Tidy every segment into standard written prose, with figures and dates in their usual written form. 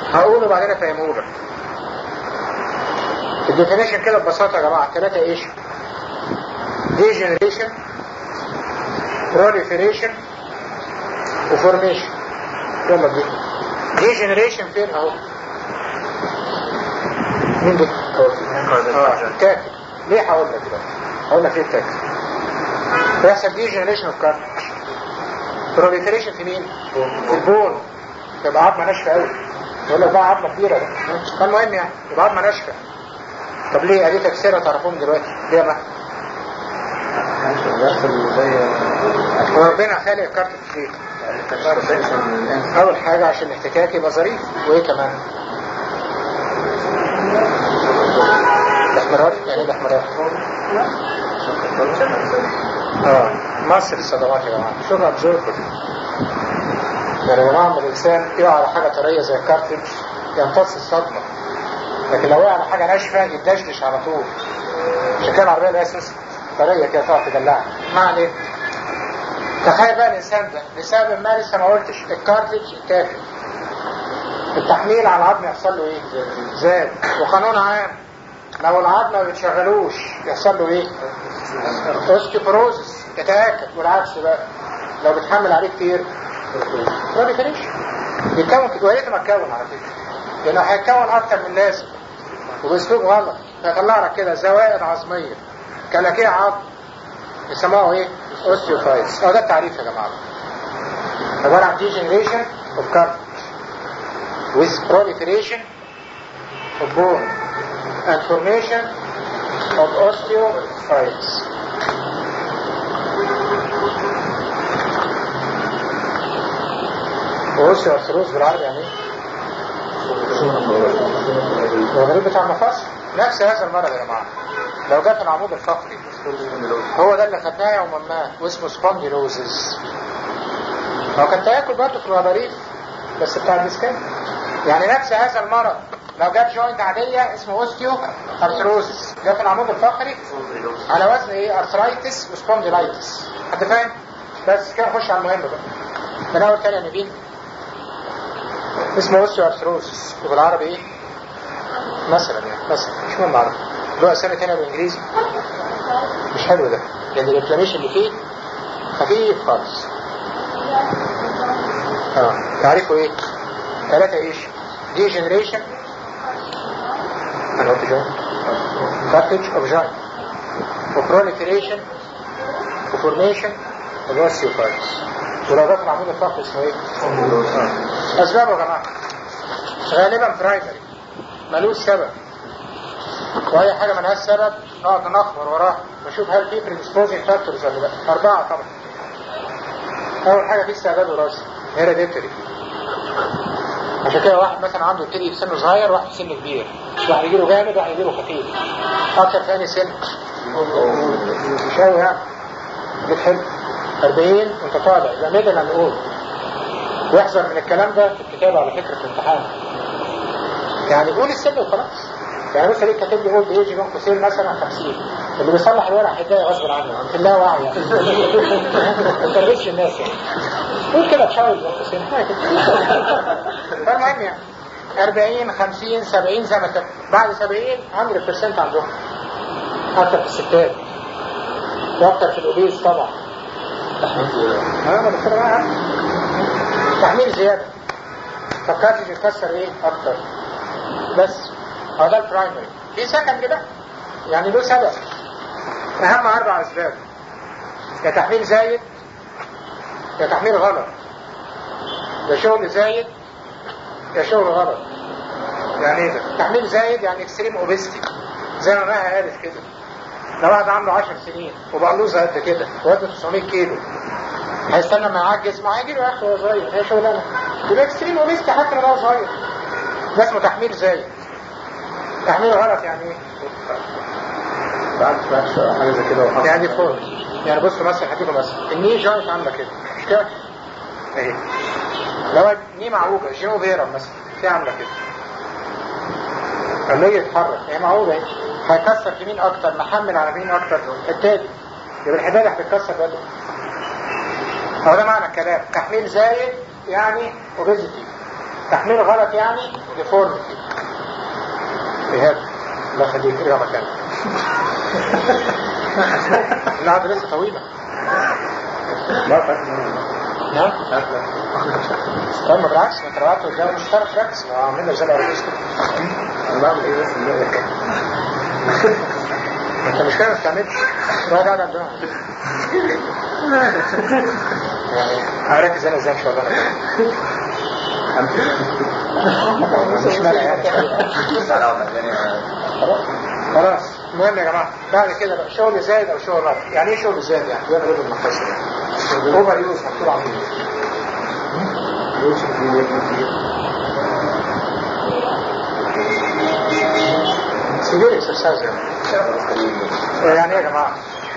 هقوله بعدين افهمه لك. الديفينيشن كده ببساطه يا جماعه 3 ايش؟ ديجنريشن، بروليفريشن، وفورميشن. يلا دي ديجنريشن فين اهو؟ مين ده؟ تاكل. ليه هقول لك دلوقتي؟ هقول لك ليه تاكل. بيحصل ديجنريشن اوف كارتج. بروليفريشن في مين؟ في البون. تبقى عظمه ناشفه قوي. يقول لك بقى عظمه كبيره ده. فالمهم يعني يبقى عظمه ناشفه. طب ليه؟ ادي تفسيرها تعرفوهم دلوقتي. ليه بقى؟ وربنا خالق الكارتج فيه. اول حاجه عشان الاحتكاك يبقى ظريف. وايه كمان؟ الاحمرار. يعني ايه الاحمرار؟ مصر الصدمات يا جماعه. شوف ابزوربر. يعني لو عمل الانسان يقع على حاجه طريه زي الكارتج يمتص الصدمه، لكن لو وقع على حاجه ناشفه يدشدش على طول. عشان كده العربيه الاساس طريه كده تقعد تدلعها. ما عليه. تخيل بقى الانسان ده لسبب ما لسه ما قلتش الكارتج اتاكل. التحميل على العظم يحصل له ايه؟ زاد. وقانون عام لو العظم ما بتشغلوش يحصل له ايه؟ اوستيوبروزس يتاكل. والعكس بقى لو بتحمل عليه كتير ما بيفرقش. يتكون كده. ويا ريت ما اتكون على فكره، لانه هيتكون اكتر من لازم وباسلوب غلط هيطلع لك كده زوائد عظميه كلاكيع عظم يسموه ايه؟ اوستيوفايتس. ده التعريف يا جماعه. عباره عن degeneration of cartilage with proliferation of bone and formation of osteophytes. اوستيوارثروز بالعربي يعني ايه؟ الغريب بتاع المفاصل. نفس هذا المرض يا جماعه لو جاء في العمود الفقري هو ده اللي خدناه يوم ما واسمه سبونديلوزز. هو كان تاكل برضه في الغضاريف بس بتاع الديسكان. يعني نفس هذا المرض لو جاب جوينت عاديه اسمه اوستيو ارثروزس جاء في العمود الفقري على وزن ايه؟ ارثرايتس وسبونديلايتس. حد فاهم؟ بس كده نخش على المهم بقى. من اول تاني يا نبيل اسمه اوستيو ارثروزس وبالعربي ايه؟ مثلا يعني مثلا مش مهم العربي. له اسامي تانية بالانجليزي مش حلو ده لان الانفلاميشن اللي فيه خفيف خالص. تعريفه ايه؟ 3 ايش؟ degeneration انا قلت جوين cartilage of joint وproliferation وformation of osteophytes. ولو ده في العمود الفقري اسمه ايه؟ اسبابه يا جماعه غالبا برايمري ملوش سبب، واي حاجه ملهاش سبب نقعد نخبر وراها ونشوف هل في predisposing factors ولا لا. 4 طبعا. اول حاجه في استعداد وراثي هيريديتري. عشان كده واحد مثلا عنده يبتدي في سن صغير واحد في سن كبير، واحد يجيله جامد واحد يجيله خفيف. اكتر في انهي سن؟ مش قوي يعني بتحب 40 وانت طالع يبقى ميدل اند اولد. واحذر من الكلام ده في الكتاب على فكره في الامتحان. يعني قول السن وخلاص. يعني مثلا ليه كاتب لي اولد ايج بين قوسين مثلا 50 اللي بيصلح الورق هيتضايق غصب عنه في الله واعي يعني. ما تربيش الناس يعني. قول كده تشايلد بين قوسين حاجه كده. فالمهم يعني 40 50 70 زي ما انت بعد 70 100% عندهم اكتر في الستات واكتر في الاوبيز طبعا. تحميل زياده فكرت تتكسر ايه اكتر. بس هذا البرايمري. في سكندري بقى يعني له سبب. اهم 4 اسباب: يا تحميل زايد، يا تحميل غلط، يا شغل زايد، يا شغل غلط. يعني ايه ده؟ تحميل زايد يعني اكستريم اوبستي زي ما ماها قالت كده. لو واحد عنده 10 سنين وبقى له قد كده وزنه 900 كيلو هيستنى ما يعجز ما هيجي له اخر وهو صغير. هي شغلانه يبقى اكستريم اوبستي حتى لو هو صغير. ده اسمه تحميل زايد. تحميل غلط يعني ايه؟ بعد حاجه زي كده يعني دي فوق. يعني بص مثلا هديكم مثلا الني جوينت عامله كده مش كده اهي. لو ني معوجه جينو فيرا مثلا دي عامله كده لما يجي يتحرك هي معوجه اهي هيكسر في مين اكتر؟ محمل على مين اكتر؟ التالي. يبقى الحبال هتتكسر بدل. هو ده معنى الكلام. تحميل زايد يعني اوبيزيتي تحميل غلط يعني deformity. بهذا الله يخليك ارجع مكانك. القعدة لسه طويلة. نعم؟ طيب ما بالعكس، ما تروحت قدام مش هتعرف تركز. عاملين زي الارتيست كده. انا بعمل ايه بس اللي كده؟ انت مش كده ما بتعملش. روح قاعد عندنا. يعني هركز انا ازاي ان شاء الله انا مش مانع يعني. خلاص المهم يا جماعه بعد كده بقى شغل زايد او شغل غلط. يعني ايه شغل زايد؟ يعني يلا نضرب المختصر يعني اوفر يوز مكتوب عليه سيفير اكسرسايز يعني ايه يا جماعه؟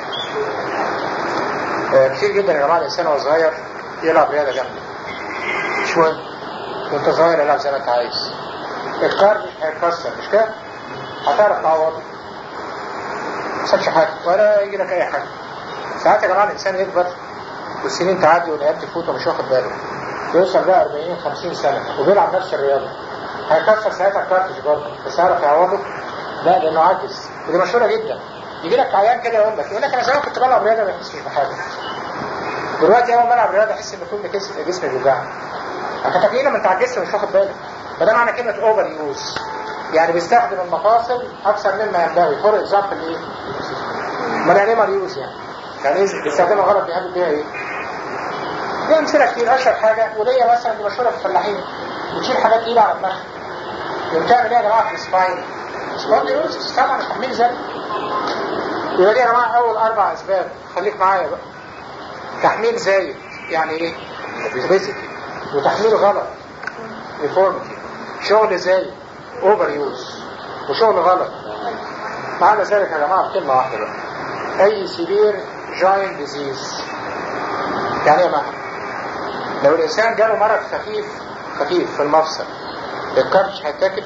كتير جدا يا جماعه الانسان وهو صغير يلعب رياضه جامده مش مهم وانت صغير العب زي ما انت عايز الكار مش هيتكسر مش كده؟ هتعرف تعوض ما يحصلش حاجه ولا يجي لك اي حاجه. ساعات يا جماعه الانسان يكبر والسنين تعدي والايام تفوت ومش واخد باله يوصل بقى 40 50 سنه وبيلعب نفس الرياضه هيكسر ساعتها الكارتج برضه بس هيعرف يعوضه؟ لا لانه عاجز. ودي مشهوره جدا. يجي لك عيان كده يقول لك انا زمان كنت بلعب رياضه ما يحسش بحاجه دلوقتي اول ما العب رياضه احس ان كل جسمي بيوجعني. انت تقريبا ما انت عجزت مش واخد بالك. فده معنى كلمه اوفر يوز يعني بيستخدم المفاصل اكثر مما ينبغي. فور اكزامبل ايه؟ ما يعني ايه ماليوز يعني ايه بيستخدمها غلط بيعمل بيها ايه؟ دي امثله كتير. اشهر حاجه وليه مثلا دي مشهوره في الفلاحين بتشيل حاجات تقيله على دماغها. بتعمل ايه يا جماعه في السباين؟ سبونديلوسيس طبعا تحميل زي يبقى دي يا جماعه اول 4 اسباب. خليك معايا بقى. تحميل زايد يعني ايه؟ اوبيسيتي. وتحميل غلط ديفورميتي. شغل زايد اوفر يوز وشغل غلط. معنى ذلك يا جماعه في كلمه واحده بقى اي سيفير جوينت ديزيز. يعني ايه معنى؟ لو الانسان جاله مرض خفيف في المفصل الكارتش هيتاكل؟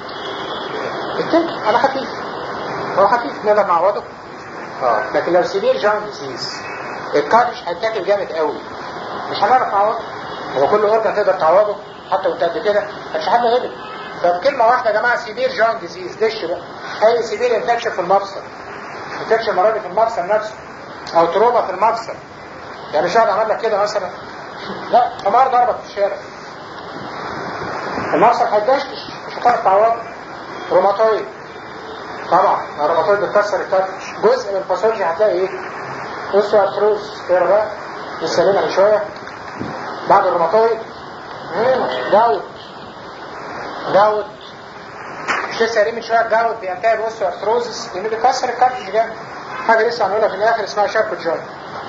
انا خفيف هو خفيف نقدر نعوضه لكن لو سيفير جوينت ديزيز الكارتش هيتاكل جامد قوي مش هنعرف نعوضه. هو كل اورجن تقدر تعوضه حتى وانت قد كده مش حد غلب. فبكلمه واحده يا جماعه سيفير جوينت ديزيز دش بقى اي سيفير انفكشن في المفصل انفكشن مرضي في المفصل نفسه او تروما في المفصل. يعني مش هقعد اعمل لك كده مثلا لا حمار ضربك في الشارع المفصل هيدشتش مش هتعرف تعوضه. روماتويد طبعا الروماتويد بتكسر الكارتش. جزء من الباثولوجي هتلاقي ايه؟ اوستيوارثروز ايه بقى؟ لسه لنا من شويه بعد الروماتويد جاوت مش لسه قايلين من شويه جاوت بينتهي باوستيوارثروزس لانه بيكسر الكارتش جامد. حاجه لسه هنقولها في الاخر اسمها شاركوت جوينت.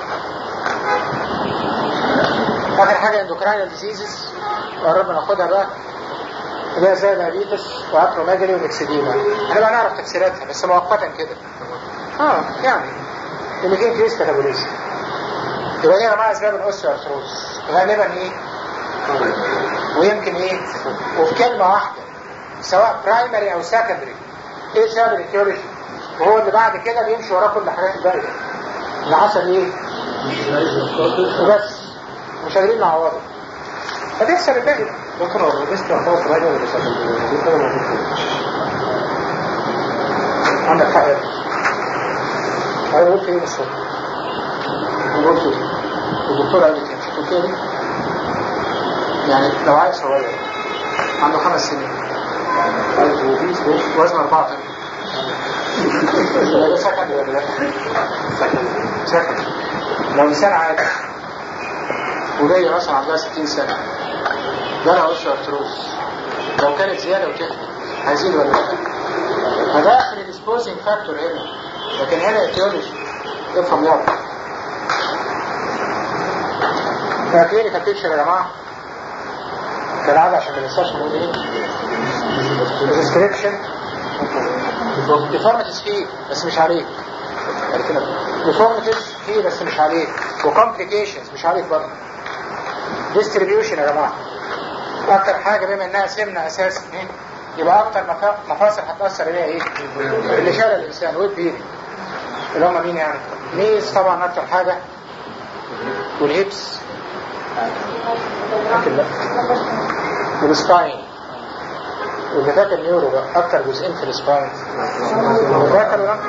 اخر حاجه اندوكراينال ديزيزز قربنا ناخدها بقى اللي هي زي الدايابيتس واتروميجالي والاكسديما. احنا بقى نعرف تفسيراتها بس مؤقتا كده يعني اللي فيه انكريس كاتابوليزم. يبقى دي يا جماعه اسباب الاوستيوارثروز غالبا ايه؟ ويمكن ايه؟ وفي كلمه واحده سواء برايمري او سكندري. ايه سبب الايتيولوجي؟ وهو اللي بعد كده بيمشي وراه كل الحاجات الباقيه اللي حصل ايه؟ وبس مش قادرين نعوضه فتحصل الباقي. دكتور هو الريجستر يعتبر برايمري ولا سكندري؟ دي كده موجود. عندك حق. هقول في ايه بالظبط؟ هقول في ايه؟ الدكتور قال لي كده مش هتقول كده يعني لو عايز صغير عنده 5 سنين وزن 4 طن ده سكن ولا لا؟ سكن. لو انسان عادي وليا مثلا عندها 60 سنه جالها اوستيوارثروز لو كانت زياده وتخن هيزيد ولا لا؟ فده اخر الديسبوزنج فاكتور هنا. لكن هنا ايتيولوجي افهم يلا. فاكرين كابتشر يا جماعه كالعاده عشان ما ننساش نقول ايه؟ ريستريكشن ديفورميتيز فيه بس مش عليك. ديفورميتيز فيه بس مش عليك. وكومبليكيشنز مش عليك برضه. ديستريبيوشن يا جماعه اكتر حاجه بما انها سمنه اساسا يبقى اكتر مفاصل هتاثر عليها ايه؟ اللي شال الانسان ويب بيري اللي هم مين يعني؟ نيز طبعا اكتر حاجه والهيبس. لكن لا والسباين واللي فات النيورو بقى اكتر جزئين في السباين فاكر ولا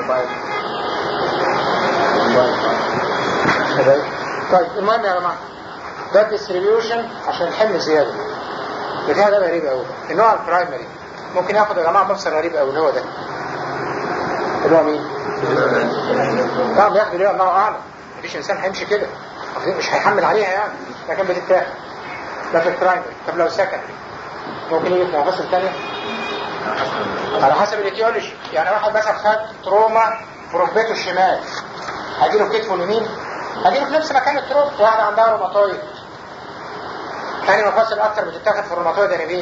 طيب المهم يا جماعه ده الديستريبيوشن عشان الحمل زياده بتاع ده غريب قوي. النوع البرايمري ممكن ياخد يا جماعه مفصل غريب قوي اللي هو ده اللي هو مين؟ طبعا بياخد ليه الله اعلم مفيش انسان هيمشي كده مش هيحمل عليها يعني لكن بتتاخد ده في البرايمري. طب لو سكندري ممكن يجي في مفاصل ثانيه على حسب الايتيولوجي. يعني واحد مثلا خد تروما في ركبته الشمال هيجيله في كتفه اليمين هيجيله في نفس مكان التروما. واحده عندها روماتويد ثاني مفاصل اكتر بتتاخد في الروماتويد انيمين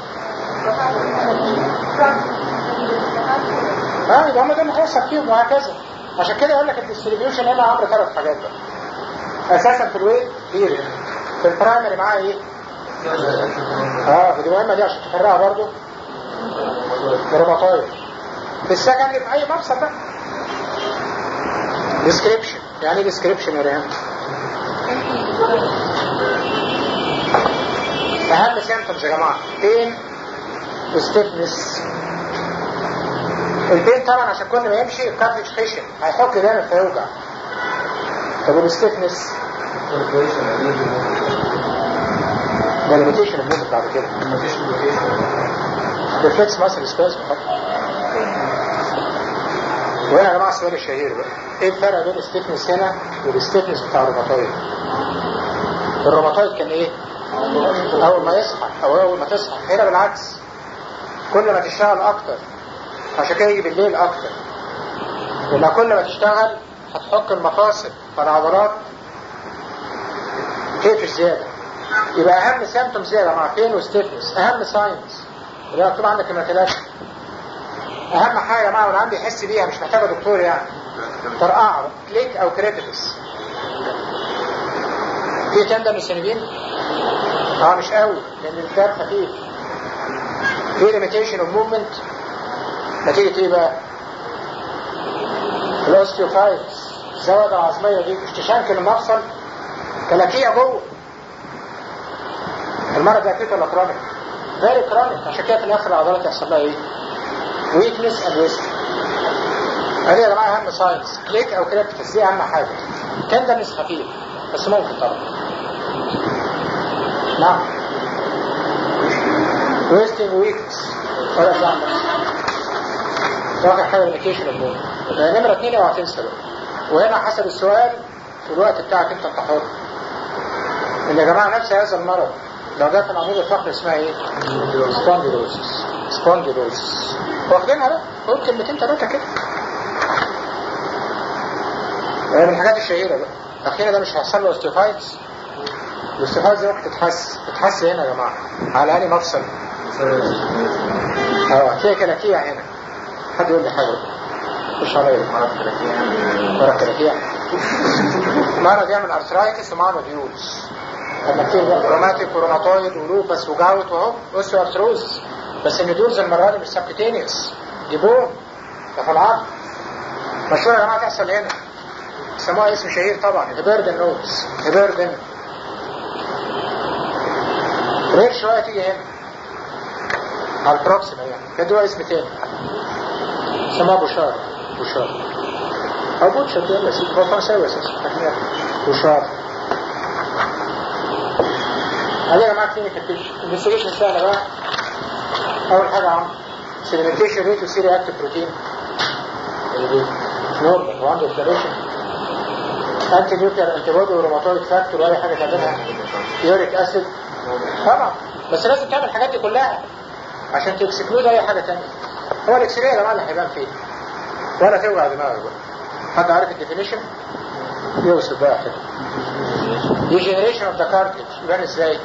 يبقى هم دول اللي هيحصل فيهم وهكذا. عشان كده يقول لك الديستريبيوشن هنا عبر 3 حاجات بقى اساسا في الويت كبير. في البرايمري معاه ايه؟ دي مهمه دي عشان تفرقها برضو روماتويد. في السكندري في اي مفصل بقى ديسكريبشن. يعني ايه ديسكريبشن يا ريان؟ اهم سيمتومز يا جماعه بين وستيفنس. البين طبعا عشان كل ما يمشي الكارتج خشن هيحك جامد فيوجع. طب والستيفنس ده ليميتيشن الموت بعد كده ريفلكس ماسل سبيس. وهنا يا جماعه السؤال الشهير بقى ايه الفرق بين الستيفنس هنا والستيفنس بتاع الروماتويد؟ الروماتويد كان ايه؟ اول ما يصحى او اول ما تصحى. هنا بالعكس كل ما تشتغل اكتر عشان كده يجي بالليل اكتر لما كل ما تشتغل هتحك المفاصل فالعضلات تقفش زياده. يبقى اهم سيمتومز يا جماعه فين وستيفنس. اهم ساينز اللي مكتوب عندك المثلات اهم حاجه يا جماعه والعيان بيحس بيها مش محتاجه دكتور يعني ترقعه كليك او كريتيفس. في تندم السنبين مش قوي لان الكتاب خفيف. في ليميتيشن اوف موفمنت نتيجه ايه بقى؟ الاوستيوفايتس الزوائد العظميه دي مش تشنكل المفصل كلاكيه جوه. المرض ده اكيد ولا كرونيك؟ فيري كرونيك. عشان كده في الاخر العضلات يحصل لها ايه؟ ويكنس اند ويست. هذه يا جماعه اهم ساينس كليك او كريتيفس دي اهم حاجه. تندنس خفيف بس ممكن طبعا. نعم ويستنج ويكنس ولا زعل واخد حاجه ليميتيشن البون. نمره 2 اوعى تنسى بقى. وهنا حسب السؤال في الوقت بتاعك انت حر. ان يا جماعه نفس هذا المرض لو جت العمود الفقري اسمها ايه؟ سبونديلوسيس. واخدينها بقى قول كلمتين 3 كده. من الحاجات الشهيره بقى اخيرا ده مش هيحصل له اوستيوفايتس. الاوستيوفايتس دي ممكن تتحس هنا يا جماعه على انهي مفصل؟ هتلاقي كلاكيع هنا. حد يقول لي حاجه مش عليا مرض كلاكيع مرض يعمل ارثرايتس ومعاه نوديولز. لما كتير بقى روماتيك وروماتويد ولوبس وجاوت وهو اوستيو ارثروز. بس النوديولز المره دي مش سبكتينيوس دي بون ده في العظم. مشهوره يا جماعه تحصل هنا سموها اسم شهير طبعا هيبردن نودز. هيبردن رير شويه تيجي هنا على البروكسيما يعني كده اسم تاني سموها بوشار او بوتشر يلا سيدي هو فرنساوي اساسا بوشار. هذه يا جماعه كلينيكال بيكتشر. الانفستيجيشن سهله بقى. اول حاجه عم سيديمنتيشن ريت وسيري اكتيف بروتين نورمال وعنده انفلاميشن انتي نيوكلير انتي بودي وروماتويد فاكتور واي حاجه تعملها يوريك اسيد طبعا. بس لازم تعمل الحاجات دي كلها عشان تكسكلود اي حاجه ثانيه. هو الاكس راي يا جماعه اللي هيبان فيه ولا توجع دماغك بقى. حد عارف الديفينيشن؟ يوصف بقى كده. ديجنريشن اوف ذا كارتلج يبان ازاي؟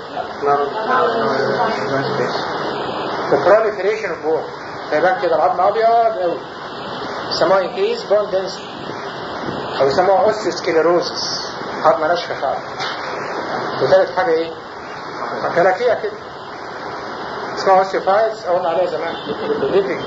البروليفريشن اوف بون فيبان كده العظم ابيض قوي يسموها انكريز بون دنسيتي او يسموها اوستيوسكليروسيس عظمه ناشفه خالص. وثالث حاجه ايه؟ كلاكيه كده اسمها اوستيوفايتس قلنا عليها زمان ليفنج.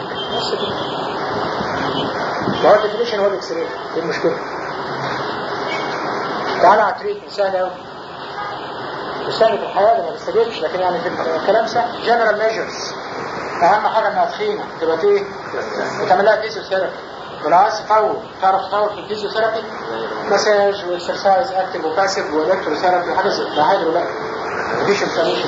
ما هو الديفينيشن هو الاكس راي. ايه المشكله؟ تعالى على التريتمنت سهل قوي. تسهل في الحياه ما بيستجيبش، لكن يعني في الكلام سهل. جنرال ميجرز اهم حاجه انها تخينه تبقى ايه؟ وتعمل لها فيزيوثيرابي. ولو عايز تطول تعرف تطول في الفيزيوثيرابي، مساج واكسرسايز اكتف وباسيف والكتروثيرابي وحاجه زي ده عادي ولا مفيش انفلاميشن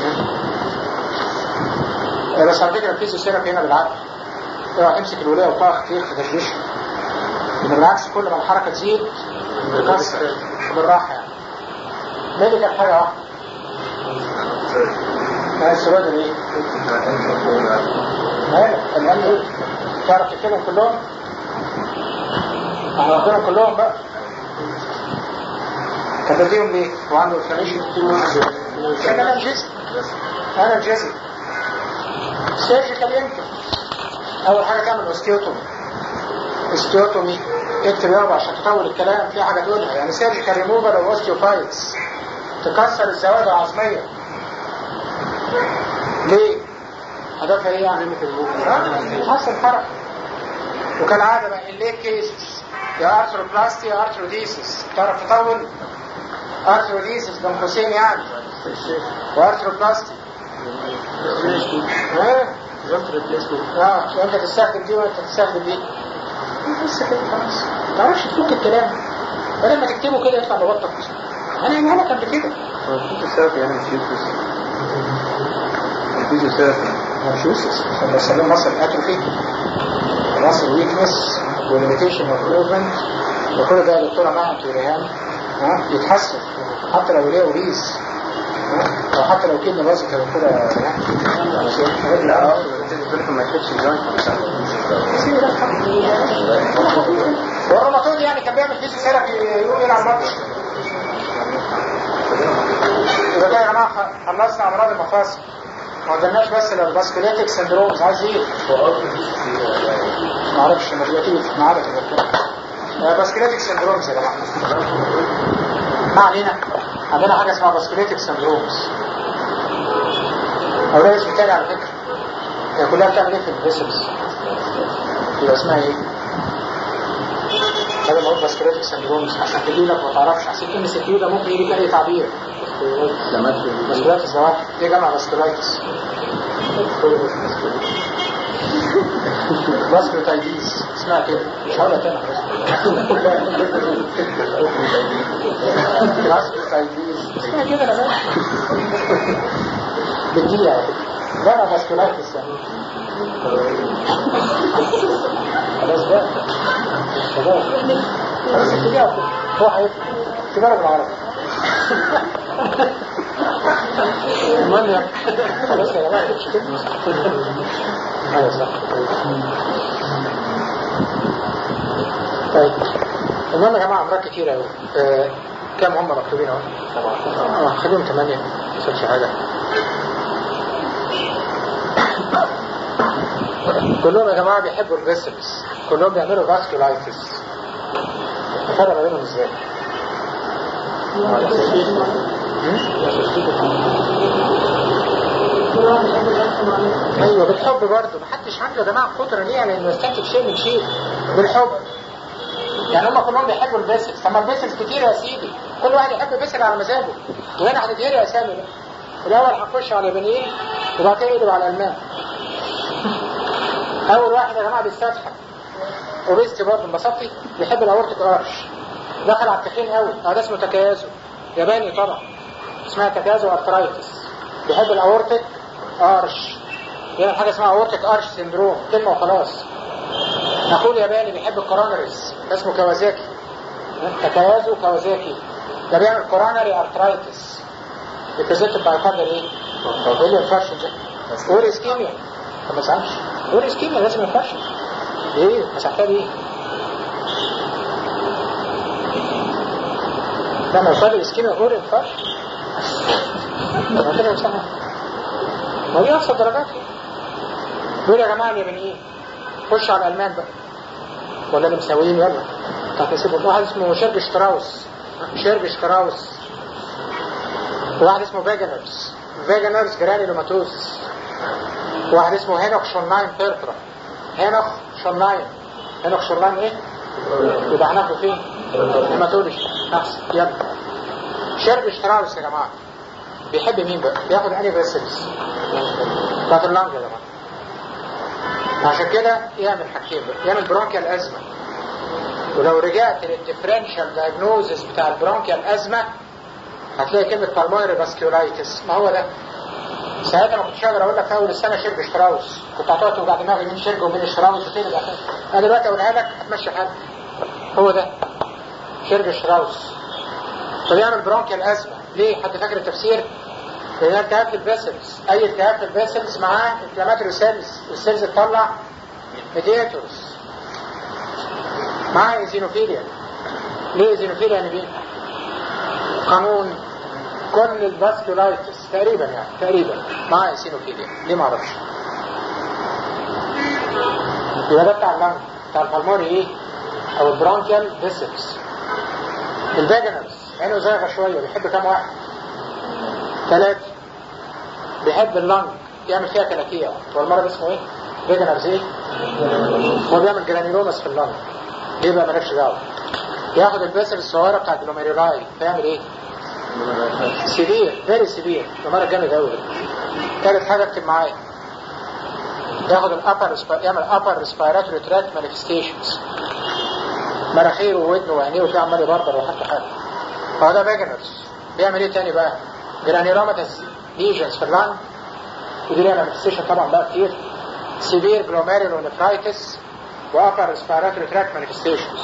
هنا. بس على فكره الفيزيوثيرابي هنا بالعكس، اوعى تمسك الولايه وطاقه كتير تدشدشها، انما بالعكس كل ما الحركه تزيد بتكسر بالراحه يعني. ميديكال حاجه واحده السؤال ده ايه؟ مالك الان ايه؟ تعرف تكتبهم كلهم؟ احنا واخدينهم كلهم بقى. كتبتيهم ليه؟ وعنده انفلاميشن كان انا الجزء سيرجيكال يمكن. اول حاجه تعمل اوستيوتومي اكتب يابا عشان تطول الكلام في حاجه تقولها يعني. سيرجيكال ريموفال او اوستيوفايتس تكسر الزوائد العظميه. ليه؟ هدفها ايه يعني؟ تحسن الحركه. وكالعاده بقى الليك كيسز يا ارثروبلاستي يا ارثروديسيس. تعرف تطول؟ ارثروديسيس بن حسين يعني، وارثروبلاستي وانت تستخدم دي وانت تستخدم دي بس كده خلاص. ما تعرفش تفك الكلام بدل ما تكتبه كده يطلع مبطط. انا هنا قبل كده الفيزيوثيرابي يعني مش يوسف. الفيزيوثيرابي مش يوسف عشان بسلم مصر اتروفي مصر ويكنس وليميتيشن اوف موفمنت وكل ده يا دكتوره معهد وريهان يتحسن حتى لو ليه وريز او حتى لو كلمه باظت يا دكتوره ما يكتبش الجوينت. والروماتويد يعني كان بيعمل فيزيوثيرابي يقوم يلعب ماتش. يبقى كده يا جماعه خلصنا امراض المفاصل. ما قدرناش بس للباسكوليتيك سندرومز. عايز ايه؟ ما اعرفش مجلاتيف ما عارف باسكوليتيك سندرومز يا جماعه. ما علينا. عندنا حاجه اسمها باسكوليتيك سندرومز او ده اسم تاني على فكره. هي كلها بتعمل ايه في الفيسلز؟ يبقى اسمها ايه؟ هذا موضوع باسكوليتيك سندرومز عشان تجي لك ما تعرفش. عشان كلمه سكيو ده ممكن يجي اي تعبير. باسكولايتس ده واحد. ايه جمع باسكولايتس؟ باسكولايتس اسمها كده. مش هقولها تاني باسكولايتس اسمها كده يا جماعه. بالدقيقه يعني. جمع باسكولايتس يعني. خلاص بقى. خلاص اتجاه هو هيفهم تجارب العرب. المهم يعني خلاص يا جماعه مش كده. ايوه صح. طيب المهم يا جماعه امراض كتير قوي. كم هم مكتوبين اهو؟ 7. خليهم 8 ما تقولش حاجه. كلهم يا جماعه بيحبوا الفيسلز. كلهم بيعملوا فاسكولايتس. الفرق ما بينهم ازاي؟ ايوه بالحب برضه. محدش عنده يا جماعه قدره ليها لانه يستنتج شيء من شيء بالحب. يعني هم كلهم بيحبوا البيسلز. طب ما البيسلز كتير يا سيدي. كل واحد يحب بيسل على مزاجه. وهنا هتتهري اسامي بقى. الاول هنخش على اليابانيين وبعد كده يقلب على الالمان. اول واحد يا جماعه بيستفتح اوبيستي برضه انبسطتي بيحب الاورتيك ارش. دخل على التخين قوي. ده اسمه تكيازو ياباني طبعا. اسمها تكيازو ارترايتس. بيحب الاورتيك ارش. يعني حاجه اسمها اورتيك ارش سندروم كلمه وخلاص. نقول ياباني بيحب الكوروناريز اسمه كوازاكي. تكيازو كوازاكي. ده بيعمل كوروناري ارترايتس. بيبريزنت باي كارديال ايه؟ ايه الفرشن ده؟ اور اسكيميا. طب ما تزعلش. اور اسكيميا لازم الفرشن. ايه؟ مسحتها ليه؟ لما يصاب الاسكيميا اور الفرشن. ما كده مسحها. ما دي اقصى درجات ايه؟ دول يا جماعه اليابانيين. خش على الالمان بقى. ولا اللي مساويين يلا. هتسيبوا واحد اسمه شيرج شتراوس. واحد اسمه فيجانرز جرانيلوماتوزس. واحد اسمه هينوخ شونلاين بيرترا. هينوخ شونلاين ايه؟ يبقى هناخده فين؟ هيماتولوجي. احسن يلا. شيرج شتراوس يا جماعه. بيحب مين بقى؟ بياخد انهي فيسلز؟ بتاعت اللنج يا جماعه. عشان كده يعمل حاجتين بقى، يعمل برونكيال ازمه. ولو رجعت للديفرنشال دايجنوزس بتاع البرونكيال ازمه هتلاقي كلمه بالمونري فاسكيولايتس. ما هو ده. ساعتها ما كنتش قادر اقول لك في اول السنه شرب شتراوس، كنت هتقعد توجع دماغي مين شرب ومين شتراوس وفين الاخر. انا دلوقتي اقولها لك هتمشي حالك. هو ده شرب شتراوس. طب يعمل برونكيال ازمه ليه؟ حد فاكر التفسير؟ لان التهاب في الفيسلز، اي التهاب في الفيسلز معاه انفلاماتوري سيلز، والسيلز تطلع ميدياتورز، معاه ايزينوفيليا. ليه ايزينوفيليا؟ يعني ايه؟ قانون كل الفاسكولايتس تقريبا، يعني تقريبا مع ايسينوفيليا. ليه ما اعرفش. يبقى ده بتاع اللنج، بتاع البلمونري ايه؟ او البرونكيال فيسلز. الفاجينالز عينه زايغه شويه، بيحب كام واحد؟ 3. بيحب اللنج، يعمل فيها كلاكيع. هو المرض اسمه ايه؟ فاجينالز ايه؟ هو بيعمل جرانيلوماس في اللنج. ليه بقى؟ مالكش دعوه. ياخد الفيسل الصغيره بتاعت الجلوميرولاي فيعمل ايه؟ سيفير، فيري سيفير، ده مرض جامد قوي. ثالث حاجه اكتب معايا، ياخد يعمل upper respiratory tract manifestations، مناخيره وودنه وعينيه وفيه عمال يبربر وحتى حاجه. فهو ده فاجينالز. بيعمل ايه تاني بقى؟ جرانيولوماتس ليجنز في اللنج، ودي ليها مانيفستيشن طبعا بقى كتير. سيفير جلوميرولونيفرايتس وupper respiratory tract manifestations.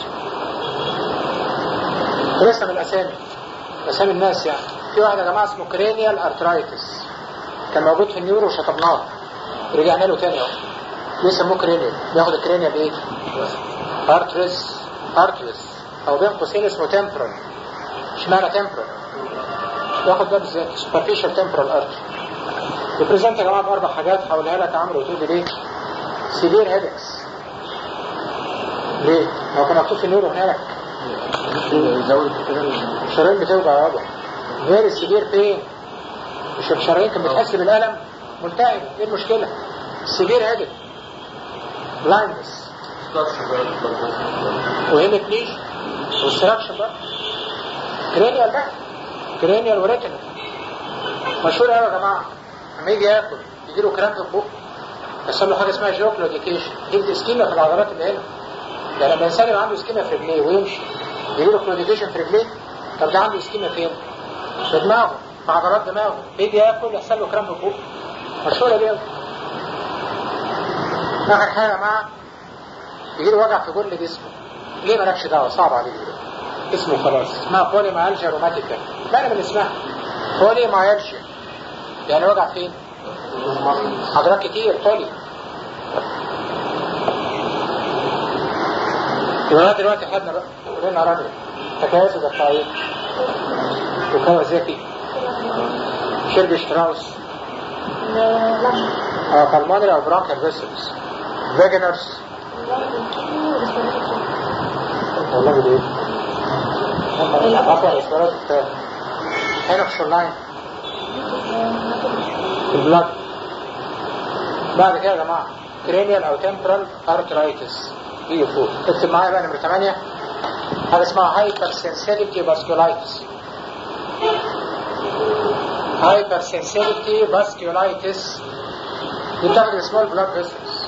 ولسه من الاسامي، اسامي الناس يعني. في واحد يا جماعه اسمه كرينيال ارترايتس، كان موجود في النيورو وشطبناه، رجعنا له تاني اهو. ليه سموه كرينيال؟ بياخد الكرينيال ايه؟ ارتريس او بين قوسين اسمه تمبرال. اشمعنى تمبرال؟ بياخد ده بالذات سوبرفيشال تمبرال ارتري. يبريزنت يا جماعه باربع حاجات هقولها لك يا عمرو وتقول لي ليه؟ سيفير هيدكس. ليه؟ هو كان مكتوب في النيورو هناك الشرايين بتوجع واضح. غير السيفير بين، مش الشرايين كان بتحس بالألم ملتهب. ايه المشكلة؟ السيفير هيدك، بلايندنس، وهيمك ليش، والستراكشن بقى، كرينيال بقى، كرينيال وريتينال. مشهور قوي يا جماعة. لما يجي ياكل يجيله كرامب في بقه، يحصل له حاجة اسمها جلوكلوديكيشن، دي اسكيميا في العضلات اللي هنا. يعني لما الانسان يبقى عنده اسكيميا في رجليه ويمشي يجيله كلوديكيشن في رجليه، طب ده عنده اسكيميا فين؟ في دماغه، في عضلات دماغه. يجي ياكل يحصل له كرامب في بقه. مشهورة دي. آخر حاجة مع يجيله وجع في كل جسمه. ليه؟ مالكش دعوة، صعب عليه ده. اسمه خلاص، اسمها بوليمايالجيا روماتيكا. معنى من اسمها بوليمايالجيا يعني وجع فين؟ عضلات كتير، بولي. يبقى دلوقتي خدنا بقى قلنا راجل تكاسد الطعيم، وكوى ذكي، شرب شتراوس، بالمونري او برونكيال فيسلز، فاجينرز. والله بدي اقوى اسبرات هنا في الشرلاين البلاد. بعد كده يا جماعه كرينيال او تمبرال ارترايتس دي فوق. اكتب معايا بقى نمرة 8 حاجه اسمها هايبر سنسيتيفيتي فاسكولايتس. هايبر سنسيتيفيتي فاسكولايتس دي بتاخد السمول بلاد فيسلز.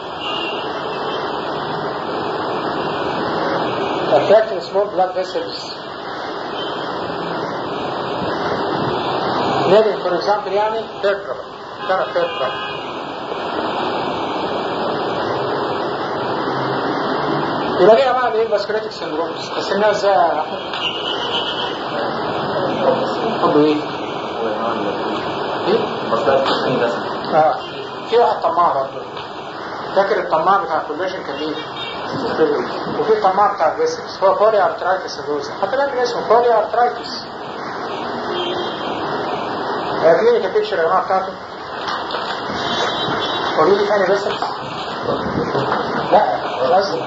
affect the small blood vessels. Leading for example يعني peripheral، كان peripheral. يبقى دي يا جماعه ايه الفاسكوليتيك سندرومز؟ قسمناها ازاي يا احمد؟ حبوا ايه؟ في واحد طماع برضه. فاكر الطماع بتاع الكولاجين كان ايه؟ وفي الطماع بتاع الفيسلز هو بولي ارترايتس الروزي. حتى ده اسمه بولي ارترايتس. كلينيكال بيكتشر يا جماعه بتاعته. قولوا لي ثاني فيسلز؟ لا لازم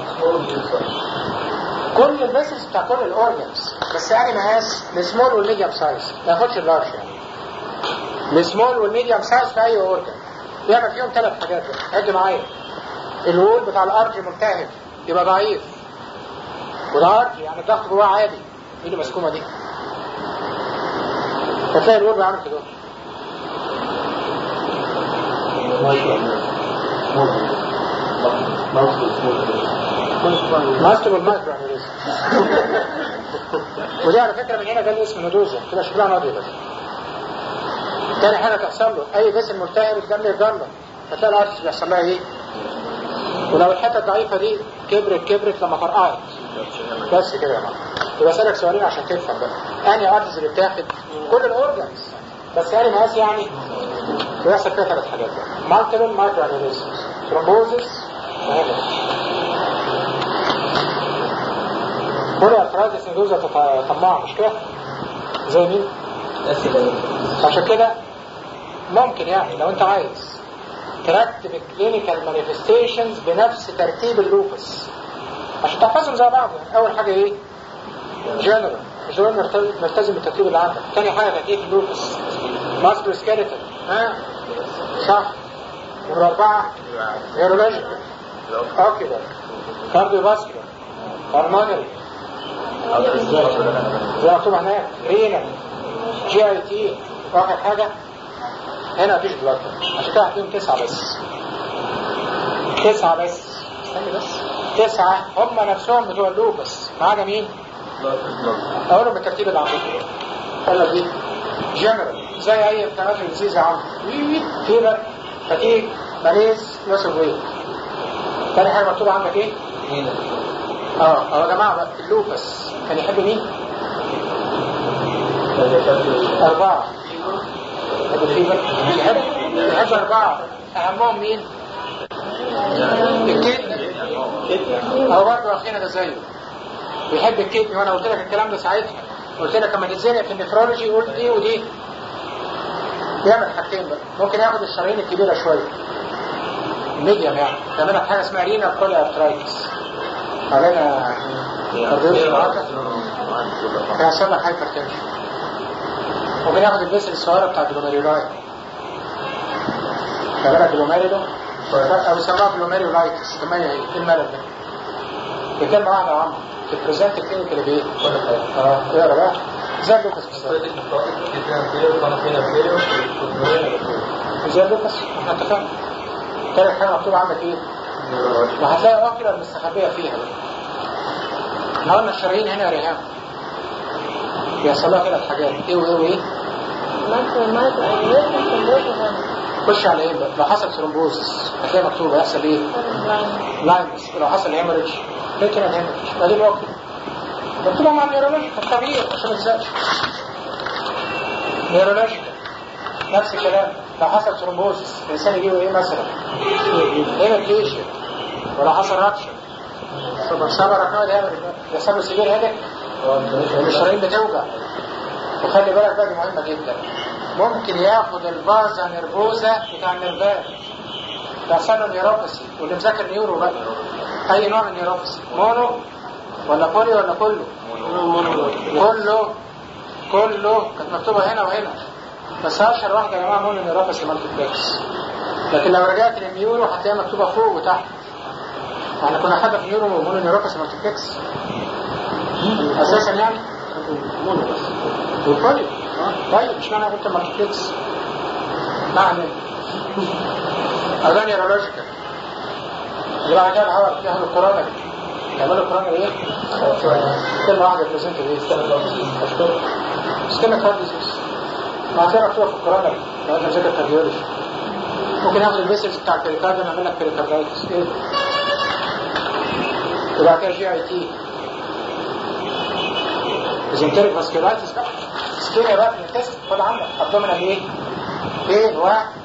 كل الفيسلز بتاع كل الاورجنز، بس يعني مقاس السمول والميديوم سايز، ما ياخدش اللارج يعني. السمول والميديوم سايز في اي اورجن يعمل فيهم 3 حاجات. عد معايا. الوول بتاع الارج ملتهب يبقى ضعيف، وده ارج يعني الضغط جواه عالي. ايه اللي مسكومه دي؟ هتلاقي الورب عامل كده ماستر والمايكرو انيوريزم. ودي على فكره من هنا جاي اسم نودوزا كده شكلها ناضيه بس. تاني حاجه تحصل له اي جسم ملتهب الدم يتجلط هتلاقي الارتس بيحصل لها ايه؟ ولو الحته الضعيفه دي كبرت لما فرقعت بس كده يا جماعه. يبقى اسالك سؤالين عشان تفهم بقى انهي ارتس اللي بتاخد كل الاورجنز بس يعني مقاس يعني بيحصل فيها 3 حاجات بقى. مالتيبل مايكرو انيوريزم، ثرومبوزس، بولي ارترايتس نودوزا طماعه مش كده؟ زي مين؟ عشان كده ممكن يعني لو انت عايز ترتب الكلينيكال مانيفستيشنز بنفس ترتيب اللوبس عشان تحفظهم زي بعض. يعني اول حاجه ايه؟ جنرال نلتزم بالترتيب اللي عندك. تاني حاجه ترتيب اللوبس ماسكولو سكيلتال صح. نمرة 4 نيورولوجيكال اوكيولار كارديو فاسكولار هرمونري زي مكتوب هناك رينال جي اي تي. واخر حاجه هنا مفيش بلاد عشان كده هتلاقيهم 9 بس. 9 بس استني بس 9 هم نفسهم بتوع اللوبس ما عدا مين؟ اقولهم بالترتيب اللي عندكم. قال دي جنرال زي اي انفلاماتوري ديزيز عندك فيبر فتيج ماليز لوس اوف ويت. تاني حاجه مكتوبه عندك ايه؟ يا جماعه بقى اللوبس كان يحب مين؟ 4 يحب 4 اهمهم مين؟ الكدني هو برضه اخينا ده زيه بيحب الكدني. وانا قلت لك الكلام ده ساعتها قلت لك لما تتزنق في النفرولوجي قلت دي ودي. بيعمل حاجتين بقى ممكن ياخد الشرايين الكبيره شويه ميديم يعني تعمل لك حاجه اسمها رينا بولي ارترايتس علينا كارديولوجي معاك هيحصل لك هايبرتنشن. ممكن ياخد البسل الصغيره بتاعت الجلوميرولايت تعمل لك جلوميرولو او يسموها جلوميرولايتس. تسميها ايه الملل ده؟ بكلمه واحده يا عم تبريزنت الكلينيكال بايه؟ اقرا بقى زي اللوكس بالظبط. زي اللوكس احنا اتفقنا. تالت حاجه مكتوب عندك ايه؟ وهتلاقي اوكيولار مستخبيه فيها بقى. احنا قلنا الشرايين هنا يا ريهام بيحصل لها 3 حاجات ايه وايه وايه؟ خش على ايه بقى؟ لو حصل ثرومبوزس هتلاقي مكتوب هيحصل ايه؟ لاينس. ولو حصل هيموريدج ريتينال هيموريدج ادي الوقت مكتوبه مع النيورولوجيكال طبيعي عشان ما تنساش. نيورولوجيكال نفس الكلام. لو حصل ثرومبوزس الانسان يجيله ايه مثلا؟ هيموريدج. ولو حصل رابشر صبر يحصل له سيفير هيدك الشرايين بتوجع. وخلي بالك بقى دي مهمه جدا ممكن ياخد الفازا نيرفوزا بتاع النيرفات تحصل له نيوروباثي. واللي مذاكر نيورو بقى اي نوع من نيوروباثي مونو ولا بولي ولا كله؟ كله كانت مكتوبه هنا وهنا بس اشهر واحده يا جماعه مونو نيوروباثي مالتيبلكس. لكن لو رجعت للنيورو هتلاقيها مكتوبه فوق وتحت. احنا كنا حاجه في نيورو مونو نيوروباثي مالتيبلكس اساسا يعني مونو بس والبولي. طيب مش معنى قلت مالتيبلكس معنى أغاني نيورولوجيكال. اللي بعد كده الهواء فيها الكورونا يعملوا الكورونا ايه؟ كلمة واحدة بريزنت ايه؟ سكينة كارديزيس مع كده مكتوبة في الكورونا لو انت مذاكر كارديولوجي. ممكن ياخد البيسلز بتاع البريكارديوم يعمل لك بريكاردايتس ايه؟ وبعد كده جي اي تي زنتريك فاسكولايتس بقى سكينة بقى في التست. خد عندك ابدومينال ايه؟ فين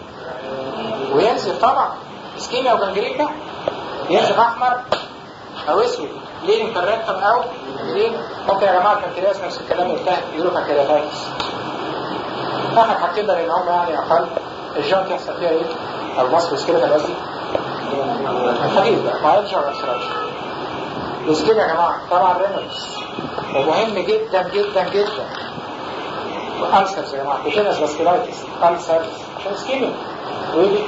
وينزل طبعا اسكيميا وجنجرين بقى ينزل احمر او اسود لين كالركتم او لين. ممكن يا جماعه البنكرياس نفس الكلام يرتاح يقولوا بنكرياتايتس. اخر حاجتين ده لان هم يعني اقل الجانت يحصل فيها ايه؟ او مصر سكيلتال قصدي الحديد بقى ما يرجع الاسراج. الاسكيميا يا جماعه طبعا رينولدز ومهم جدا جدا جدا. ألسرز يا جماعه كوتينس فاسكولايتس ألسرز عشان اسكيميا. ودي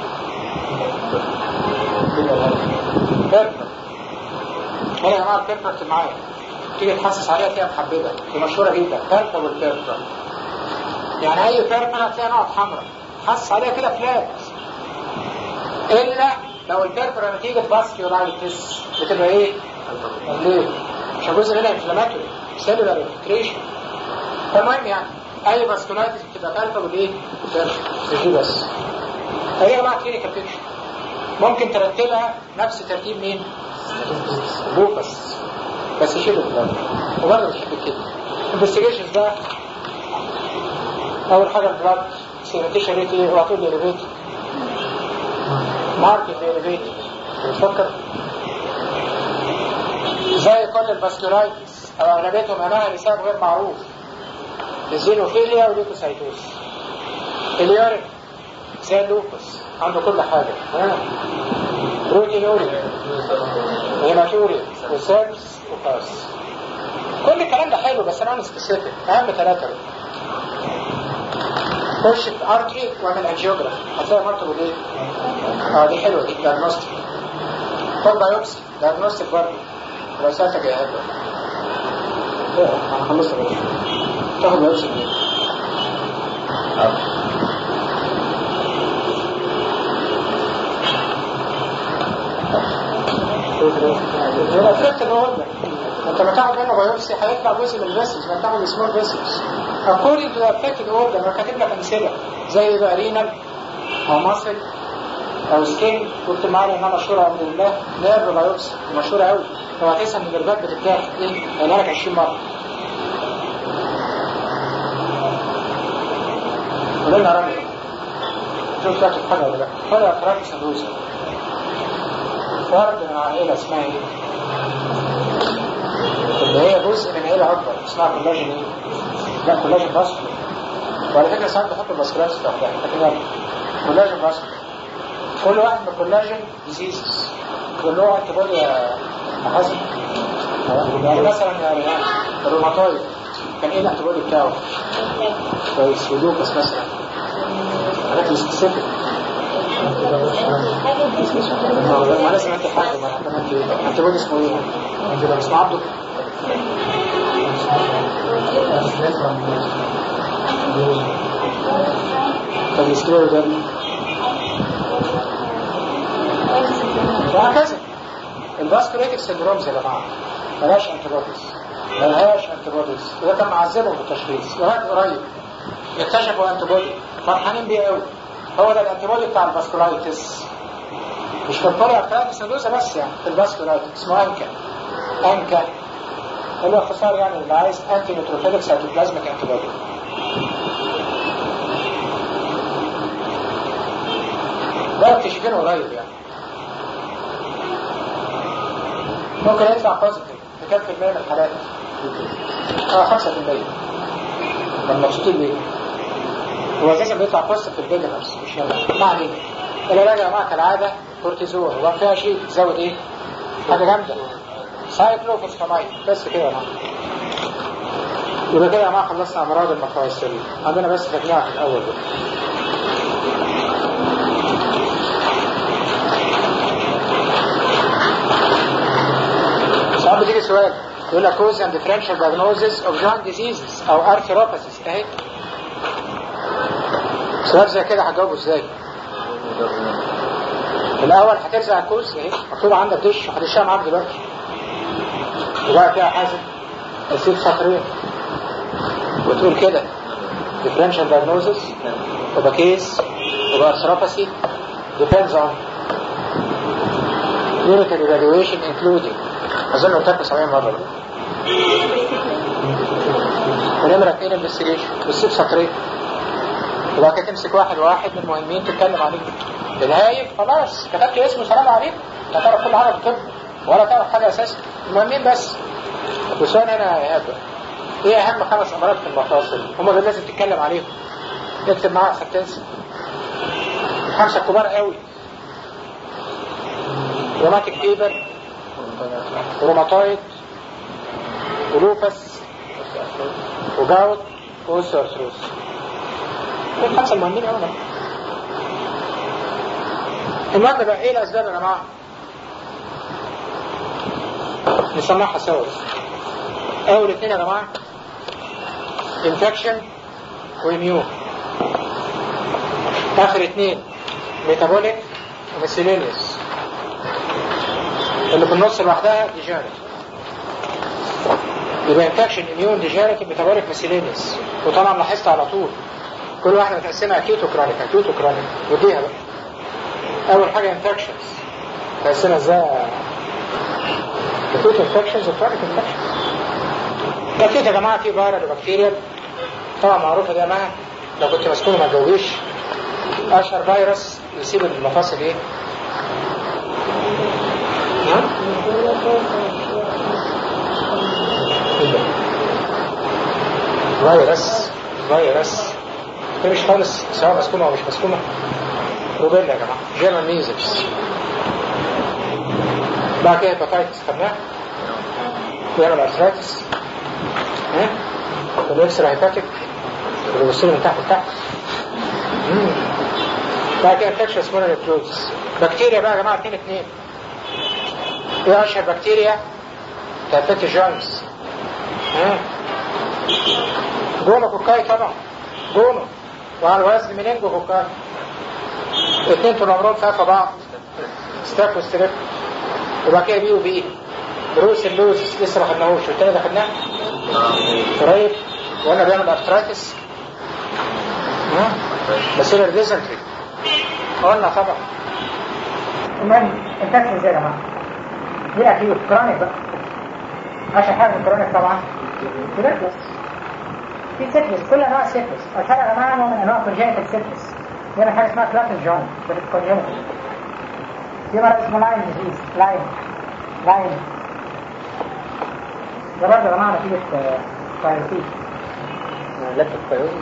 بيربر هنا يا جماعه البيربر معايا تيجي تحسس عليها تلاقيها محببه دي مشهوره جدا بيربر والبيربر. يعني اي بيربرا هتلاقي نقط حمراء حس عليها كده فلات، الا لو البيربرا نتيجه فاسكيولايتس بتبقى ايه؟ ليه؟ عشان جزء منها انفلاماتوري سيلولار انفلتريشن. فالمهم يعني اي فاسكولايتس بتبقى فارقه بالايه؟ مش دي بس. هي يا جماعه كلينيكال بيكشر ممكن ترتبها نفس ترتيب مين؟ لوبس، بس شيل البلاد وبرضه بتحب كده. انفستيجيشنز بقى اول حاجه البلاد سيرتيشن ريت ايه؟ اوعى تقول لي اليفيت ماركت اليفيت. بتفكر زي كل الفاسكولايتس او اغلبيتهم انواع لسبب غير معروف، الزينوفيليا وليكوسايتوس. اليورين زي اللوبس عنده كل حاجه، بروتينوريا هيماتوريا وسيرس وكاس. كل الكلام ده حلو بس انا سبيسيفيك. اهم ثلاثه خش في ارتري واعمل انجيوجرافي هتلاقي مرتبه ايه؟ دي حلوه دي دايجنوستيك. خد بايوبسي دايجنوستيك برضه لو سالتك يا هبه. انا خلصت بقى. تاخد بايوبسي منين؟ يبقى فكرت الأوردر. انت ما تاخد منه بايوبسي هيطلع جزء من الفيسلز، ما تاخد سمول فيسلز according to the affected organ. انا كاتب لك امثله زي بقى رينال او ماسل او سكين. قلت معايا انها مشهوره الحمد لله. نيرف بايوبسي مشهوره قوي. لو هتسال من النيرفات بتتاخد ايه؟ قايلها لك 20 مره. قلنا راجل شوف فاكر حاجه ولا لا؟ ولا اتراكس اندوزا فرد من عائله اسمها ايه؟ اللي هي جزء من عيله اكبر اسمها كولاجين ايه؟ لا كولاجين باسكولار. وعلى فكره ساعات بحط الباسكولار لوحدها لكن كولاجين باسكولار. كل واحد من كولاجين ديزيزز كل له انتي بودي يا حسن. يعني مثلا يعني الروماتويد كان ايه الانتي بودي بتاعه؟ كويس. ولوبس مثلا حاجات سبيسيفيك. ما لازم انت حاجه ما انت بودي اسمه ايه؟ اسمه عبده. طب الاستواء ده وهكذا. الفاسكوليتيك سيندرومز يا جماعه ملهاش انتيبوديز وده كان معذبهم في التشخيص. لغايه قريب اكتشفوا انتيبودي فرحانين بيه قوي. هو ده الانتيبودي بتاع الفاسكولايتس، مش في البوليارثرايتس ندوزة بس يعني في الفاسكولايتس اسمه انكا اللي هو اختصار يعني اللي عايز انتي نيوتروفيليك سيتوبلازميك انتيبودي. ده اكتشفينه قريب يعني. ممكن يطلع بوزيتيف في كام في المية من الحالات؟ 5%. لما مبسوطين بيه هو اساسا بيطلع بوزيتيف في البيجنرز مش هنا. ما علينا. العلاج يا جماعه كالعاده كورتيزون. هو فيها شيء تزود ايه؟ حاجه جامده سايكلوفوسفامايد بس كده يا جماعه. يبقى كده يا جماعه خلصنا امراض المفاصل. عندنا بس تجميع في الاول ده. ساعات بتيجي سؤال يقول لك cause and differential diagnosis of joint diseases او arthropathies اهي. سؤال زي كده هتجاوبه ازاي؟ الاول هترجع الكوز اهي مكتوب عندك دش وهتشتغل معاك دلوقتي. وبقى فيها حازم تسيب سطرين وتقول كده differential diagnosis وبقى case وبقى arthropathy depends on clinical evaluation including اظن قلت لك 70 مره بقى. ونمرة 2 investigation وتسيب سطرين وبقى كده تمسك واحد من المهمين تتكلم عليه. الهايب خلاص كتبت اسمه سلام عليكم. لا تعرف كل حاجه في الطب ولا تعرف حاجه اساسا. المهمين بس. والسؤال هنا يا هبه ايه اهم 5 امراض في المفاصل؟ هم اللي لازم تتكلم عليهم. اكتب معاها عشان تنسى. 5 كبار قوي. روماتيك فيبر وروماتويد ولوبس وجاوت واوستيوارثروز. دول 5 المهمين قوي. المهم بقى ايه الاسباب يا جماعه؟ نسمعها سوا. اول 2 يا جماعه انفكشن واميون. اخر اتنين ميتابوليك وميسيلينيوس. اللي في النص لوحدها ديجنريتيف، يبقى انفكشن اميون ديجنريتيف ميتابوليك ميسيلينيوس. وطبعا لاحظت على طول كل واحده متقسمه اكيوت وكرونيك، اكيوت وكرونيك. وديها بقى اول حاجه انفكشنز متقسمه ازاي؟ اكيوت انفكشنز وكرونيك انفكشنز. اكيد يا جماعه في فيرال وبكتيريال طبعا معروفه دي. معاها لو كنت مسكونه ما تجاوبيش. اشهر فيروس يصيب المفاصل ايه؟ فيروس ده مش خالص سواء مسكونه او مش مسكونه. روبيلا يا جماعه، جيرمان ميزلز. بعد كده هيباتايتس خدناه، بيعمل ارثرايتس، والاكسرا هيباتيك اللي بيوصله من تحت لتحت. بعد كده انفكشن اسمها نيكروزس. بكتيريا بقى يا جماعه 2 ايه اشهر بكتيريا تأفكت الجونز؟ جونو كوكاي طبعا، جونو. وعلى الوزن منينجو كوكاي. 2 طول عمرهم فاقوا بعض، ستاف وستريب. وبعد كده بي وبي بروس اللوز لسه ما خدناهوش. والتاني ده خدناه قريب وقلنا بيعمل ارثرايتس باسيلر ديزنتري قلنا طبعا. المهم انفكشن ازاي يا جماعه؟ دي اكيد كرونيك بقى. اشهر حاجه في الكرونيك طبعا تبركلس. في سيكلس، كل انواع سيكلس. اشهر يا جماعه نوع من انواع كونجنتال سيكلس. هنا حاجه اسمها كلاتن جوينت بالكونجنتال. في مرض اسمه لاين ديزيز. لاين ده برضه يا جماعه نتيجه فايروسيس. لابتوب فايروسيس.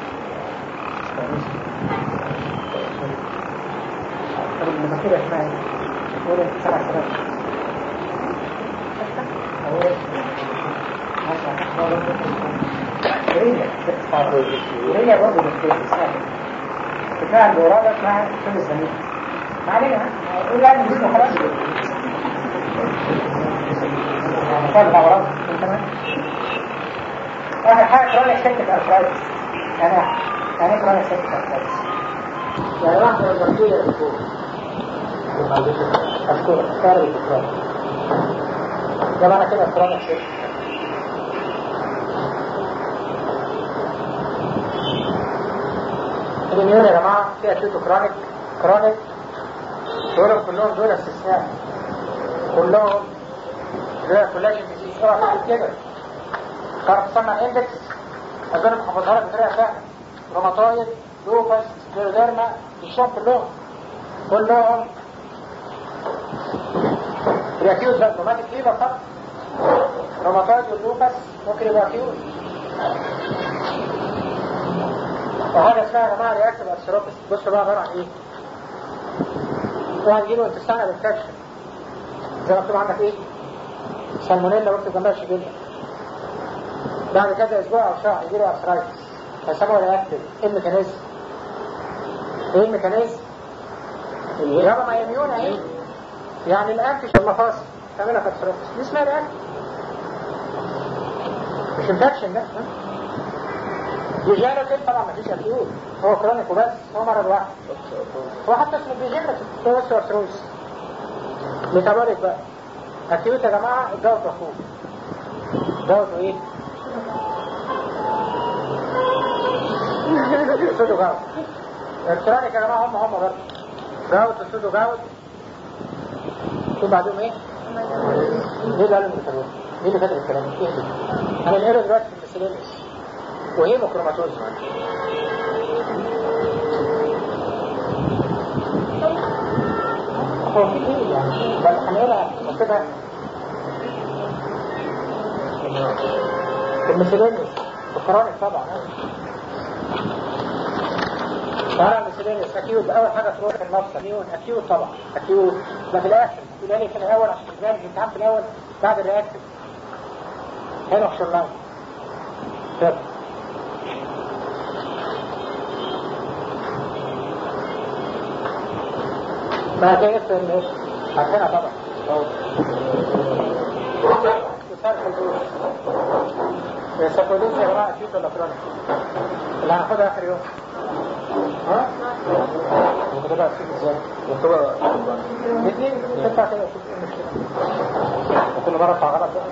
طب المفكرة اسمها ايه؟ قول انت 7 سنوات. ورية برضه اسمها بتاع الورادة اسمها شبه الزميل. ما علينا قول يعني نزيد وخلاص. طيب الورادة انت كمان. اخر حاجة كرونيك سيبتيك ارثرايتس. يعني كرونيك سيبتيك ارثرايتس يعني واحدة من البكتيريا الفوق أذكر أفكار البكتيريا ده معنى كده كرونيك سيبتيك. الاميون يا جماعة فيها أكيوت كرونيك كلهم دول استثناء. كلهم دول كولاجين ديزيز. اوعى تكتب كده. تعرف تصنع اندكس أظن محافظها لك بطريقة سهلة. روماتويد، لوبس، سكليروديرما، الشام كلهم رياكيوز بقى. روماتيك فيبر طبعا. روماتويد واللوبس ممكن يبقى رياكيوز. وهذا اسمها يا جماعه رياكتيف ارثروبس. بصوا بقى عباره عن ايه؟ وهنجيله انتستانال انفكشن زي ما مكتوب عندك ايه؟ سالمونيلا واكتب جنبها شيجيلا. بعد كذا اسبوع او شهر يجيله ارثرايتس هيسموه رياكتيف. ايه الميكانيزم؟ يابا ما يميون اهي. يعني الانتش المفاصل تعملها في ارثروبس دي اسمها رياكتيف. مش انفكشن ده. ديجنريتيف طبعا مفيش اكيوت، هو كرونيك وبس، هو مرض واحد. هو حتى اسمه ديجنريتيف هو بس ارثروز. ميتابوليك بقى اكيوت يا جماعه. الجوت واخوه جوت وايه؟ سودو جوت. الكرونيك يا جماعه هم برضه جوت وسودو جوت. شوف بعدهم ايه؟ ليه قالوا الميتابوليك؟ مين اللي كاتب الكلام؟ ايه ده؟ انا الهيرو دلوقتي في الميسيلينيوس وهيموكروماتوز. هو في ايه يعني؟ بس هنقولها كده في الميسيلينيوس الكرونيك طبعا. تعالى الميسيلينيوس اكيوت. اول حاجه تروح النفس اكيوت طبعا اكيوت. ده في الاخر يقول لي في الاول عشان تجرب الامتحان في الاول بعد الرياكتيف. هنا احشر لاين كده. ما كيف الناس عارفينها طبعا. السيكولوجيا يا جماعه اكيد ولا كرونيك؟ اللي هناخدها اخر يوم. ها؟ ممكن تبقى تشوف ازاي؟ يعتبر الاثنين تطلع كده شوف ايه المشكلة. وكل مرة اطلع غلط بقى.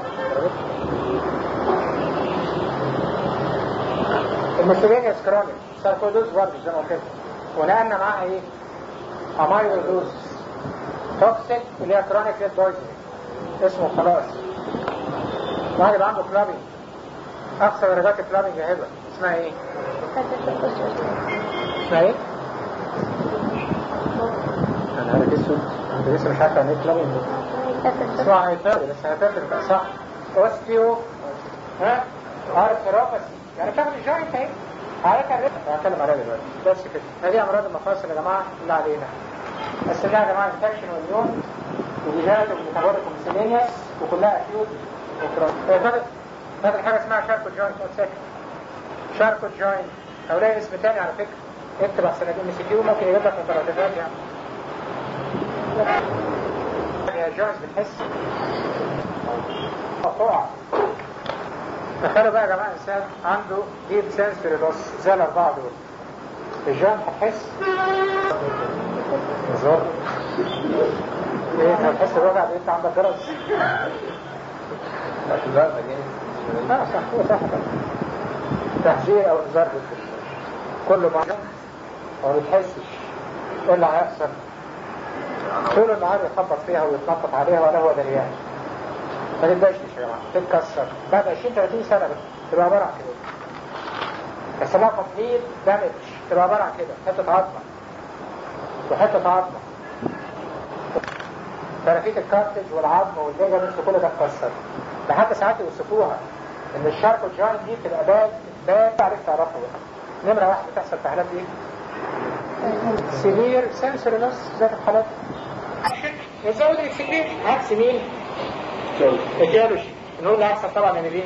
المسلمين كرونيك ساركودوز برضه زي ما قلت لكم، ونقلنا معاها ايه؟ امايلودوز توكسيك اللي هي كرونيك ريد بويزنج اسمه خلاص. واحد يبقى عنده كلابينج، اقصى درجات الكلابينج يا هبه اسمها ايه؟ اسمها ايه؟ انا عارف اسود، انت لسه مش عارف عن ايه كلابينج. اسمها هايبر، بس هايبر تبقى صح. اوستيو ارثروباثي، يعني بتاخد الجوينت اهي. عارفها الريد هتكلم عليها دلوقتي بس كده. هذه امراض المفاصل يا جماعه اللي علينا. بس لها يا جماعه انفكشن واليوم وديجنريتيف وميتابوليك وميسيلينيوس وكلها اكيوت وكرونيك. هذا حاجه اسمها شاركو جوينت شاركو جوينت، او لها اسم تاني على فكره. اكتب احسن ام سي كيو ممكن يجيب لك مترادفات يعني. يا جوينت بتحس مقطوعه. تخيلوا بقى يا جماعه انسان عنده ديب سنسوري لوس زي الاربعه دول. الجوينت هتحس بالظبط ايه؟ هتحس بالوجع ده انت عندك جرس؟ لا صح، هو صح تحذير او انذار كل ما ما بتحسش ايه اللي هيحصل. طول النهار يخبط فيها ويتنطط عليها ولا هو دريان. ما تتضايقش يا جماعه، تتكسر بعد 20 30 سنه بس تبقى عباره عن كده. بس لها تطهير دامج تبقى عباره عن كده، حته عظمه وحته عظمه. فرافيت الكارتج والعظم والليجامنت كل ده اتكسر. لحتى ساعات يوصفوها ان الشاركو جوينت دي بتبقى باد عليك تعرفه بقى. نمره واحد بتحصل في حالات ايه؟ سيفير سنسوري لوس زي في الحالات يزود الاكسكريشن. عكس مين؟ الجيولوجي نقول اللي هيحصل طبعا انيمين.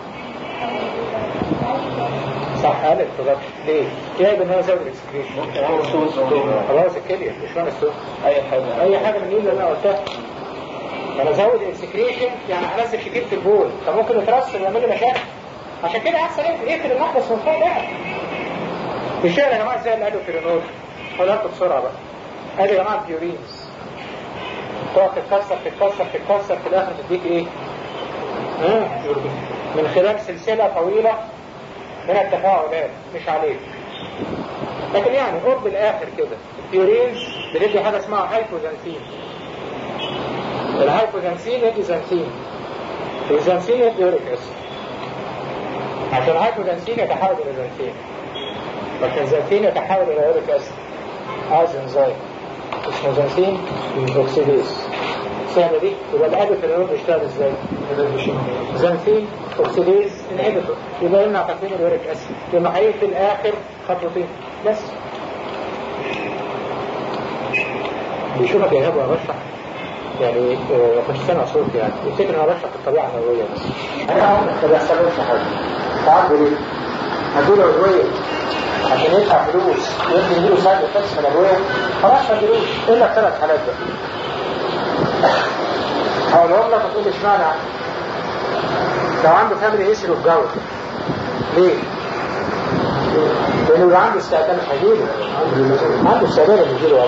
صح قالت بالظبط. ليه؟ جايب ان هو يزود الاكسكريشن. خلاص الكليه مش فاهم السوق. اي حاجه من اللي انا قلتها. انا ازود الاكسكريشن يعني انزل كتير في البول، طب ممكن يترسب ويعمل لي مشاكل. عشان كده احسن يقفل المحبس من فوق بقى. الشيء يا جماعه زي اللي قالوا في رينول. هقولها لكم بسرعه بقى. قالوا يا جماعه البيورينز تقعد تتكسر في الاخر تديك ايه؟ من خلال سلسله طويله من التفاعلات مش عليك. لكن يعني قرب الاخر كده البيورينز بتدي حاجه اسمها هايبوزانثين. الهايبوزانثين يدي زانثين، والزانثين يدي يوريك اسيد. عشان الهايبوزانثين يتحول الى زانثين، لكن الزانثين يتحول الى يوريك اسيد. عايز انزايم اسمه زانثين اوكسيديز. السهله دي يبقى الهدف اللي هو بيشتغل ازاي؟ زانثين اوكسيديز انهبيتور. يبقى لنا تكوين اليوريك اسيد لما هيجي في الاخر خطوتين بس. بيشوفك يا هبه بشرح يعني مش سامع صوت يعني يفتكر انا بشرح الطبيعه النوويه بس. انا ما بيحصلش حاجه. تعرفوا ليه؟ هدول ادويه عشان يدفع فلوس ويدي له سايد افكتس من الادويه. خلاص ما اديلوش الا في 3 حالات بقى. هقولهم لك وتقول اشمعنى. لو عنده فاميلي هيستوري اوف جاوت. ليه؟ لانه يبقى عنده استعداد هيجيله. عنده استعداد انه يجيله